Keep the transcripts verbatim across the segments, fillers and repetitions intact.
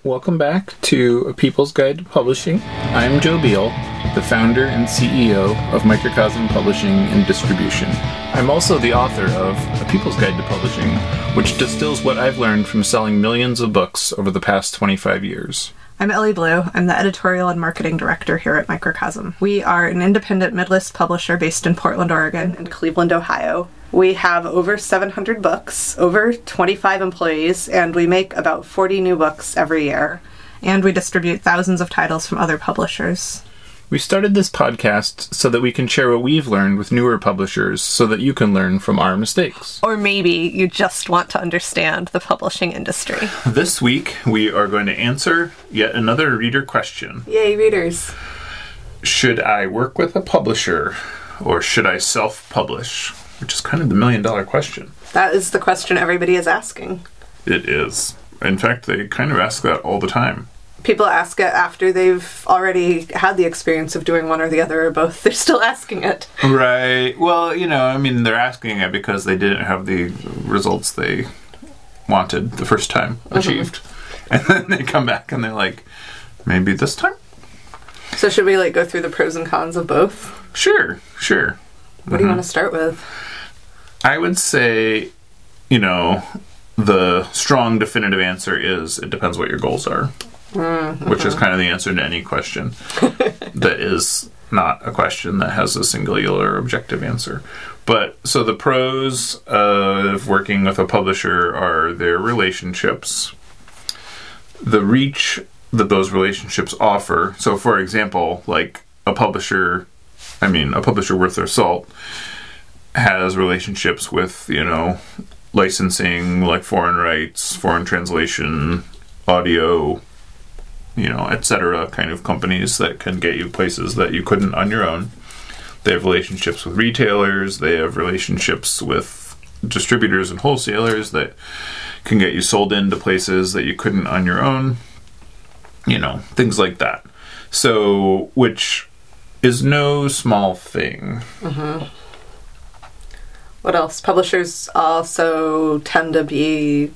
Welcome back to A People's Guide to Publishing. I'm Joe Beal, the founder and C E O of Microcosm Publishing and Distribution. I'm also the author of A People's Guide to Publishing, which distills what I've learned from selling millions of books over the past twenty-five years. I'm Ellie Blue. I'm the editorial and marketing director here at Microcosm. We are an independent mid-list publisher based in Portland, Oregon, and Cleveland, Ohio. We have over seven hundred books, over twenty-five employees, and we make about forty new books every year. And we distribute thousands of titles from other publishers. We started this podcast so that we can share what we've learned with newer publishers so that you can learn from our mistakes. Or maybe you just want to understand the publishing industry. This week, we are going to answer yet another reader question. Yay, readers. Should I work with a publisher or should I self-publish? Which is kind of the million-dollar question. That is the question everybody is asking. It is. In fact, they kind of ask that all the time. People ask it after they've already had the experience of doing one or the other or both. They're still asking it. Right. Well, you know, I mean, they're asking it because they didn't have the results they wanted the first time achieved. Mm-hmm. And then they come back and they're like, maybe this time? So should we, like, go through the pros and cons of both? Sure, sure. What Mm-hmm. do you want to start with? I would say, you know, the strong definitive answer is it depends what your goals are. Mm-hmm. Which is kind of the answer to any question that is not a question that has a singular objective answer. But, so the pros of working with a publisher are their relationships, the reach that those relationships offer. So, for example, like a publisher, I mean, a publisher worth their salt has relationships with, you know, licensing, like foreign rights, foreign translation, audio, you know, et cetera, kind of companies that can get you places that you couldn't on your own. They have relationships with retailers. They have relationships with distributors and wholesalers that can get you sold into places that you couldn't on your own. You know, things like that. So, which is no small thing. Mm-hmm. What else? Publishers also tend to be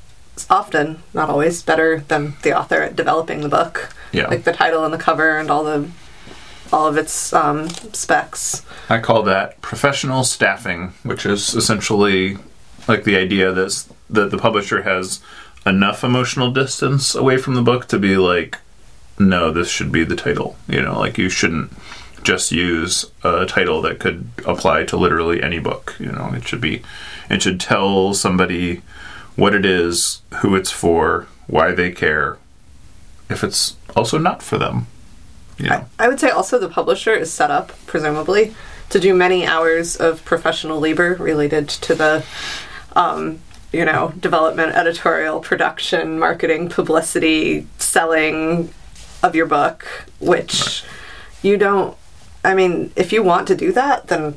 often, not always, better than the author at developing the book. Yeah. Like the title and the cover and all the all of its um, specs. I call that professional staffing, which is essentially like the idea that that the publisher has enough emotional distance away from the book to be like, no, this should be the title. You know, like you shouldn't just use a title that could apply to literally any book. You know, it should be, it should tell somebody what it is, who it's for, why they care, if it's also not for them. You know? I, I would say also the publisher is set up, presumably, to do many hours of professional labor related to the, um, you know, development, editorial, production, marketing, publicity, selling of your book, which right. you don't, I mean, if you want to do that, then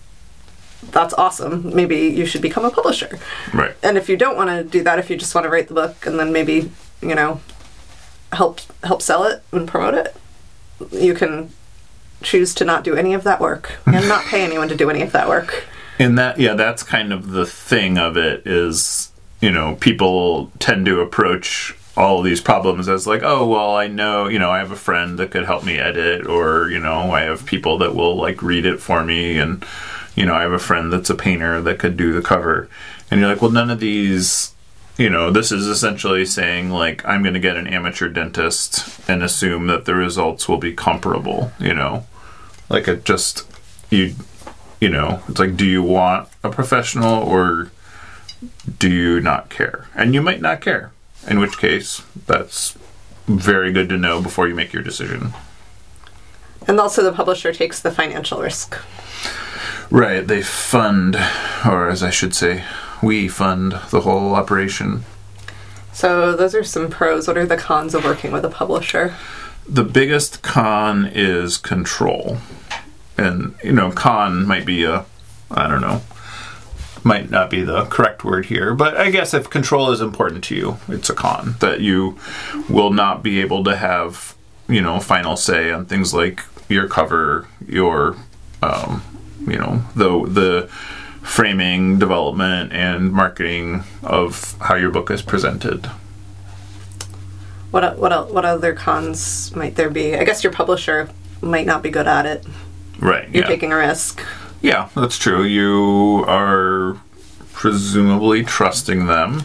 that's awesome. Maybe you should become a publisher. Right. And if you don't want to do that, if you just want to write the book and then maybe, you know, help help sell it and promote it, you can choose to not do any of that work and not pay anyone to do any of that work. And that, yeah, that's kind of the thing of it is, you know, people tend to approach all these problems as like, oh, well, I know, you know, I have a friend that could help me edit, or, you know, I have people that will, like, read it for me, and, you know, I have a friend that's a painter that could do the cover. And you're like, well, none of these, you know, this is essentially saying, like, I'm going to get an amateur dentist and assume that the results will be comparable, you know? Like, it just, you, you know, it's like, do you want a professional or do you not care? And you might not care. In which case, that's very good to know before you make your decision. And also the publisher takes the financial risk. Right, they fund, or as I should say, we fund the whole operation. So those are some pros. What are the cons of working with a publisher? The biggest con is control. And, you know, con might be a, I don't know, might not be the correct word here, but I guess if control is important to you, it's a con. That you will not be able to have, you know, final say on things like your cover, your, um, you know, the the framing, development, and marketing of how your book is presented. What what el- what other cons might there be? I guess your publisher might not be good at it. Right. You're yeah. taking a risk. Yeah, that's true. You are presumably trusting them.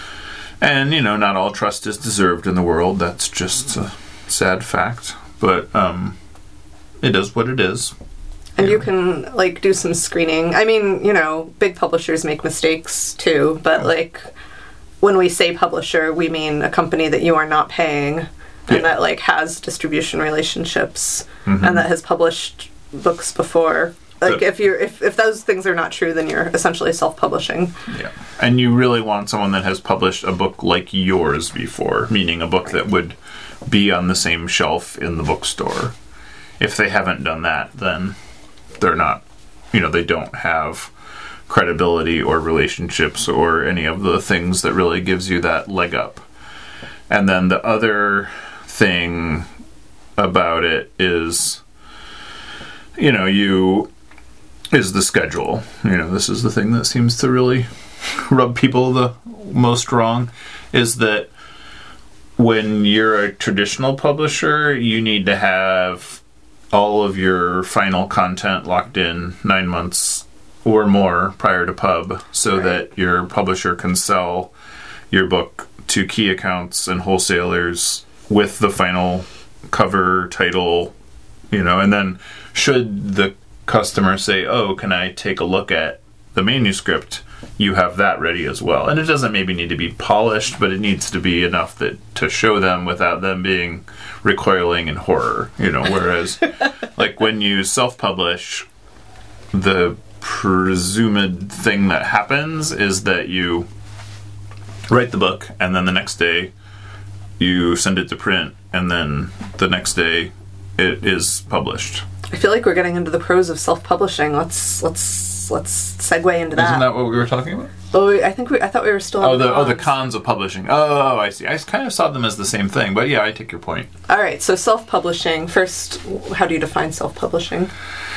And, you know, not all trust is deserved in the world. That's just a sad fact. But um, it is what it is. And yeah. you can, like, do some screening. I mean, you know, big publishers make mistakes, too. But, like, when we say publisher, we mean a company that you are not paying and yeah. that, like, has distribution relationships mm-hmm. and that has published books before. Like, the, if you're if, if those things are not true, then you're essentially self-publishing. Yeah. And you really want someone that has published a book like yours before, meaning a book right. that would be on the same shelf in the bookstore. If they haven't done that, then they're not, you know, they don't have credibility or relationships or any of the things that really gives you that leg up. And then the other thing about it is, you know, you... is the schedule. You know, this is the thing that seems to really rub people the most wrong, is that when you're a traditional publisher, you need to have all of your final content locked in nine months or more prior to pub so right. that your publisher can sell your book to key accounts and wholesalers with the final cover, title, you know, and then should the customer say, oh, can I take a look at the manuscript, you have that ready as well. And it doesn't maybe need to be polished, but it needs to be enough that to show them without them being recoiling in horror, you know, whereas like when you self-publish, the presumed thing that happens is that you write the book and then the next day you send it to print and then the next day it is published. I feel like we're getting into the pros of self-publishing. Let's let's let's segue into that. Isn't that what we were talking about? Oh, I think we. I thought we were still. Oh, on the, the oh, the cons of publishing. Oh, I see. I kind of saw them as the same thing, but yeah, I take your point. All right. So self-publishing. First, how do you define self-publishing?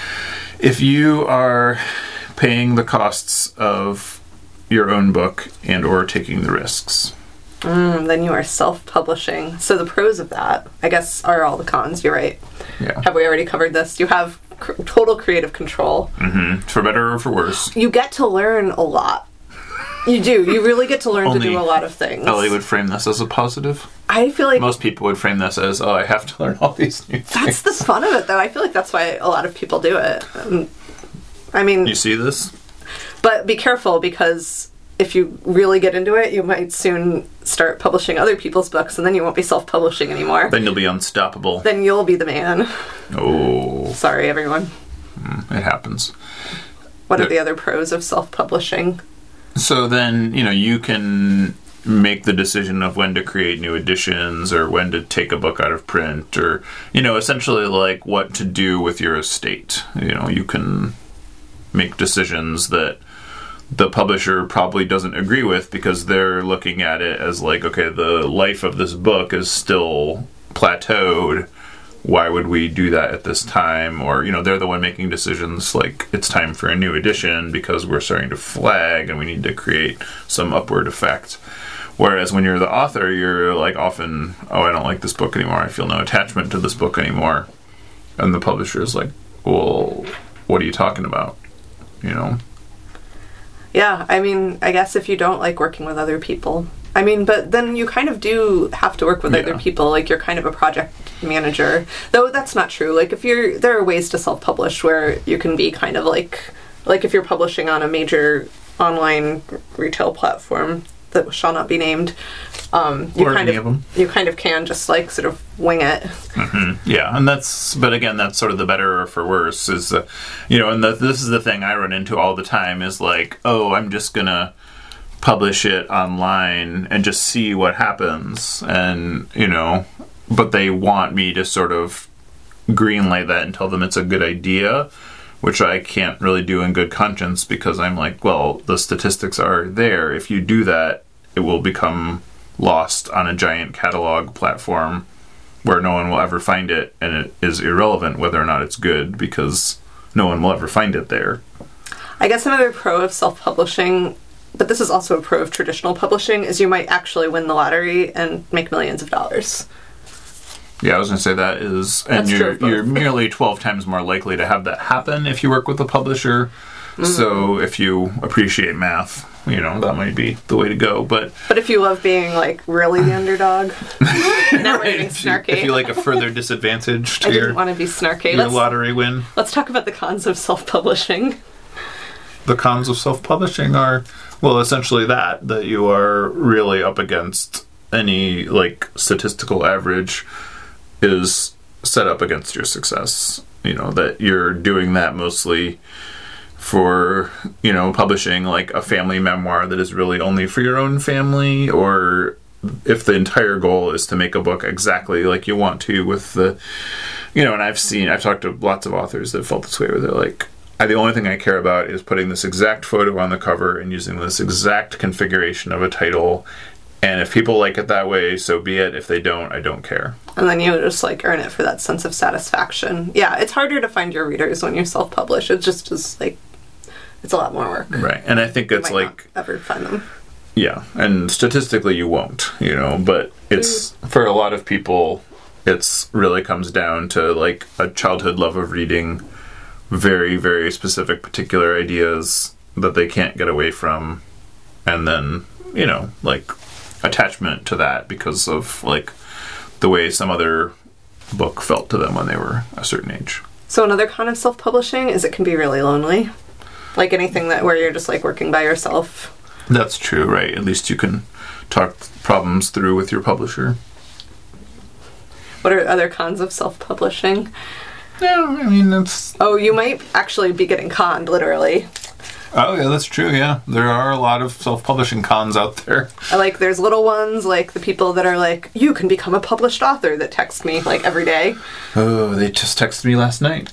If you are paying the costs of your own book and or taking the risks. Mm, then you are self-publishing. So the pros of that, I guess, are all the cons. You're right. Yeah. Have we already covered this? You have cr- total creative control. Mm-hmm. For better or for worse. You get to learn a lot. You do. You really get to learn Only to do a lot of things. Ellie would frame this as a positive. I feel like... Most people would frame this as, oh, I have to learn all these new things. That's the fun of it, though. I feel like that's why a lot of people do it. Um, I mean... You see this? But be careful, because if you really get into it, you might soon start publishing other people's books, and then you won't be self-publishing anymore. Then you'll be unstoppable. Then you'll be the man. Oh. Sorry, everyone. Mm, it happens. What there, are the other pros of self-publishing? So then, you know, you can make the decision of when to create new editions or when to take a book out of print or, you know, essentially like what to do with your estate. You know, you can make decisions that the publisher probably doesn't agree with because they're looking at it as like, okay, the life of this book is still plateaued. Why would we do that at this time? Or, you know, they're the one making decisions like it's time for a new edition because we're starting to flag and we need to create some upward effect. Whereas when you're the author, you're like often, oh, I don't like this book anymore. I feel no attachment to this book anymore. And the publisher is like, well, what are you talking about? You know? Yeah, I mean, I guess if you don't like working with other people, I mean, but then you kind of do have to work with yeah. other people, like you're kind of a project manager. Though that's not true. Like if you're, there are ways to self-publish where you can be kind of like, like if you're publishing on a major online retail platform that shall not be named, um, you or kind any of, of them. you kind of can just like sort of wing it. Mm-hmm. Yeah, and that's, but again, that's sort of the better or for worse is, uh, you know, and the, this is the thing I run into all the time is like, oh, I'm just gonna publish it online and just see what happens, and you know, but they want me to sort of greenlight that and tell them it's a good idea, which I can't really do in good conscience because I'm like, well, the statistics are there. If you do that, it will become lost on a giant catalog platform where no one will ever find it, and it is irrelevant whether or not it's good because no one will ever find it there. I guess another pro of self-publishing but this is also a pro of traditional publishing, is you might actually win the lottery and make millions of dollars. Yeah, I was going to say that is, and That's you're true, you're merely twelve times more likely to have that happen if you work with a publisher. Mm-hmm. So if you appreciate math, you know, that might be the way to go. But but if you love being like really the underdog, now we're getting if, you, snarky. if you like a further disadvantage to I your, didn't want to be snarky. your Let's, lottery win. let's talk about the cons of self-publishing. The cons of self-publishing are, well, essentially that, that you are really up against any, like, statistical average is set up against your success. You know, that you're doing that mostly for, you know, publishing, like, a family memoir that is really only for your own family, or if the entire goal is to make a book exactly like you want to with the, you know, and I've seen, I've talked to lots of authors that felt this way, where they're like, I, the only thing I care about is putting this exact photo on the cover and using this exact configuration of a title. And if people like it that way, so be it. If they don't, I don't care. And then you just like earn it for that sense of satisfaction. Yeah, it's harder to find your readers when you self-publish. It just is like, it's a lot more work. Right. And I think it's you might like... not ever find them. Yeah. And statistically you won't, you know, but it's, mm. for a lot of people, it's really comes down to like a childhood love of reading very, very specific particular ideas that they can't get away from. And then, you know, like... attachment to that because of like the way some other book felt to them when they were a certain age. So another con of self-publishing is it can be really lonely. Like anything that where you're just like working by yourself. That's true, right? At least you can talk problems through with your publisher. What are other cons of self-publishing? Yeah, I mean that's... Oh, you might actually be getting conned, literally. Oh, yeah, that's true, yeah. There are a lot of self-publishing cons out there. Like, there's little ones, like the people that are like, you can become a published author, that text me, like, every day. Oh, they just texted me last night.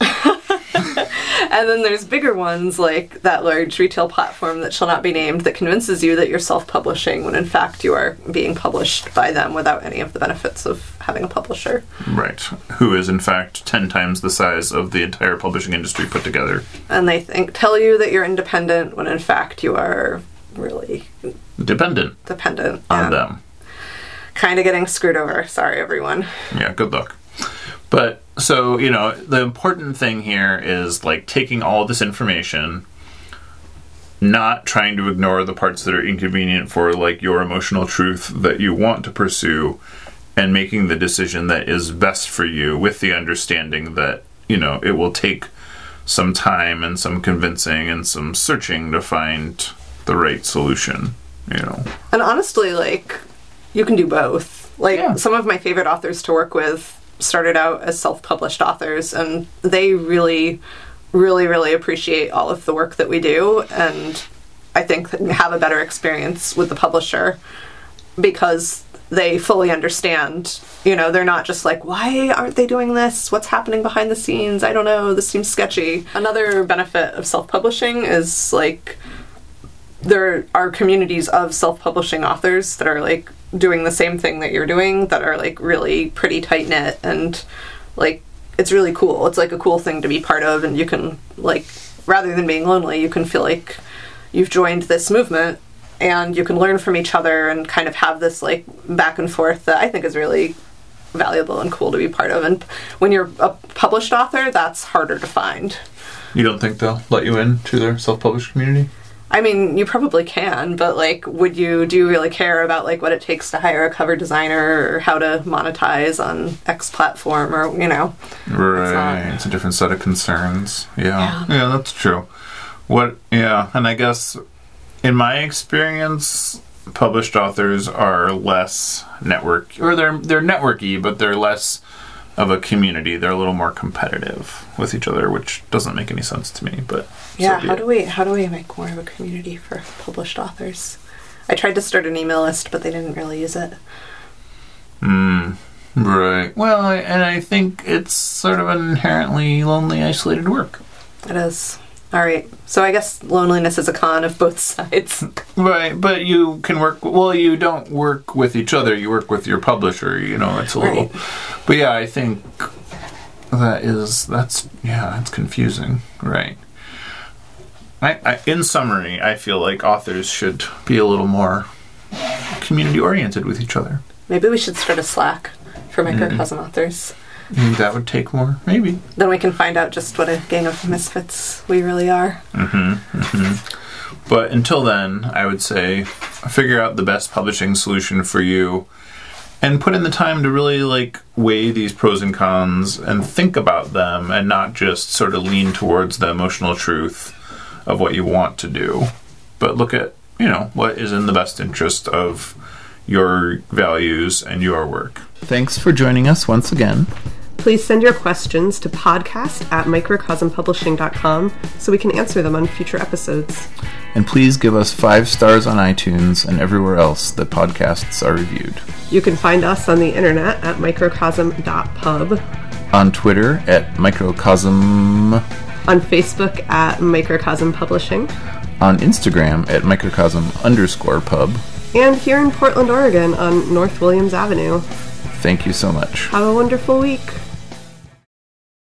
And then there's bigger ones, like that large retail platform that shall not be named that convinces you that you're self-publishing when in fact you are being published by them without any of the benefits of having a publisher. Right. Who is in fact ten times the size of the entire publishing industry put together. And they think tell you that you're independent when in fact you are really... Dependent. Dependent. On yeah. them. Kind of getting screwed over. Sorry, everyone. Yeah, good luck. But, so, you know, the important thing here is, like, taking all of this information, not trying to ignore the parts that are inconvenient for, like, your emotional truth that you want to pursue, and making the decision that is best for you with the understanding that, you know, it will take some time and some convincing and some searching to find the right solution, you know. And honestly, like, you can do both. Like, yeah. Some of my favorite authors to work with started out as self-published authors, and they really, really, really appreciate all of the work that we do, and I think have a better experience with the publisher because they fully understand. You know, they're not just like, why aren't they doing this? What's happening behind the scenes? I don't know. This seems sketchy. Another benefit of self-publishing is, like, there are communities of self-publishing authors that are, like, doing the same thing that you're doing that are, like, really pretty tight-knit, and, like, it's really cool. It's, like, a cool thing to be part of, and you can, like, rather than being lonely, you can feel like you've joined this movement, and you can learn from each other and kind of have this, like, back and forth that I think is really valuable and cool to be part of. And when you're a published author, that's harder to find. You don't think they'll let you in to their self-published community? I mean, you probably can, but, like, would you, do you really care about, like, what it takes to hire a cover designer or how to monetize on X platform or, you know? Right. It's, it's a different set of concerns. Yeah. Yeah. Yeah, that's true. What, yeah, and I guess in my experience, published authors are less network, or they're, they're networky, but they're less of a community. They're a little more competitive with each other, which doesn't make any sense to me, but yeah, so how it. do we how do we make more of a community for published authors? I tried to start an email list, but they didn't really use it. Hmm. Right. Well, I, and I think it's sort of an inherently lonely, isolated work. It is. All right. So I guess loneliness is a con of both sides. Right, but you can work... Well, you don't work with each other. You work with your publisher, you know. It's a little... Right. But yeah, I think that is... That's... Yeah, it's confusing. Right. I, I, in summary, I feel like authors should be a little more community-oriented with each other. Maybe we should start a Slack for microcosm mm. authors. Maybe that would take more. Maybe. Then we can find out just what a gang of misfits we really are. Mm-hmm. Mm-hmm. But until then, I would say figure out the best publishing solution for you and put in the time to really like weigh these pros and cons and think about them and not just sort of lean towards the emotional truth of what you want to do, but look at, you know, what is in the best interest of your values and your work. Thanks for joining us once again. Please send your questions to podcast at microcosm publishing dot com so we can answer them on future episodes. And please give us five stars on iTunes and everywhere else that podcasts are reviewed. You can find us on the internet at microcosm dot pub. On Twitter at microcosm. On Facebook at Microcosm Publishing. On Instagram at microcosm underscore pub. And here in Portland, Oregon on North Williams Avenue. Thank you so much. Have a wonderful week.